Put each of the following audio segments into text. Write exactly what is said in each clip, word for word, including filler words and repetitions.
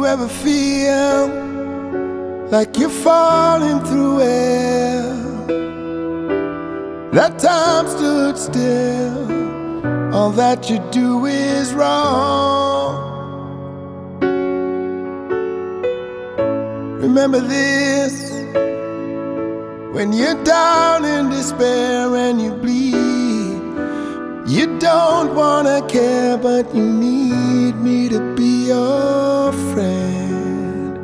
ever feel like you're falling through air? That time stood still, all that you do is wrong. Remember this, when you're down in despair and you bleed, you don't wanna care, but you need me to be your friend.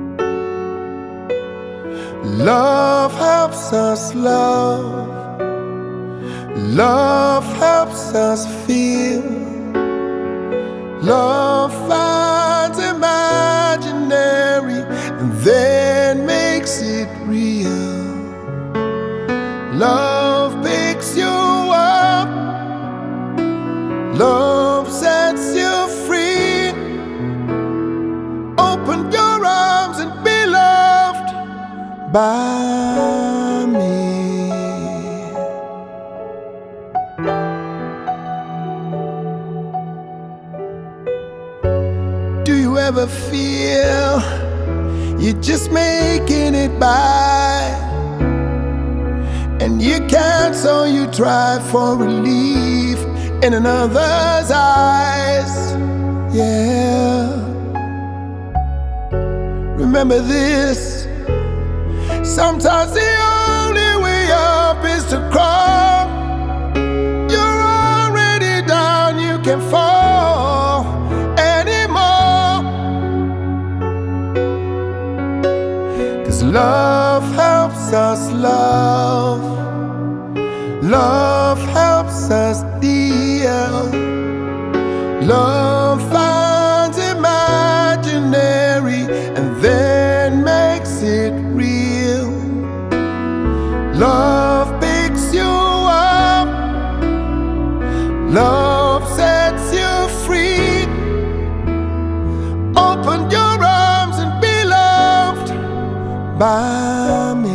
Love helps us love. Love helps us feel. Love finds imaginary and then makes it real. Love picks you up. Love sets you free. Open your arms and be loved by me. Do you ever feel you're just making it by, and you can't, so you try for relief in another's eyes? Yeah. Remember this, sometimes the only way up is to crawl. You're already down, you can't fall anymore. 'Cause love helps us love. Love helps us deal. Love finds imaginary and then makes it real. Love picks you up. Love sets you free. Open your arms and be loved by me.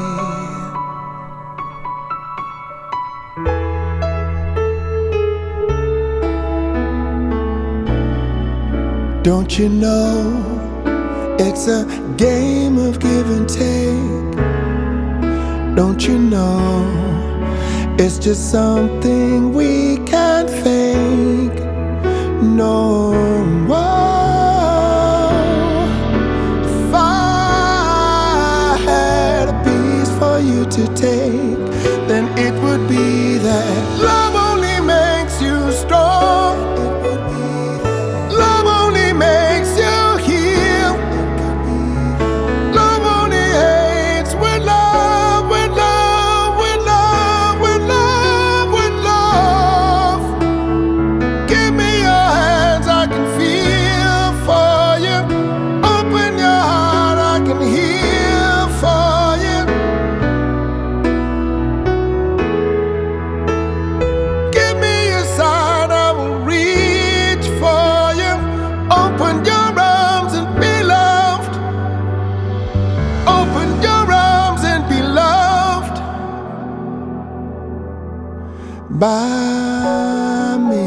Don't you know it's a game of give and take? Don't you know it's just something we can't fake? No. If I had a piece for you to take, then it would be that love only makes you strong. By me,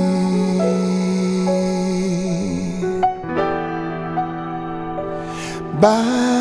by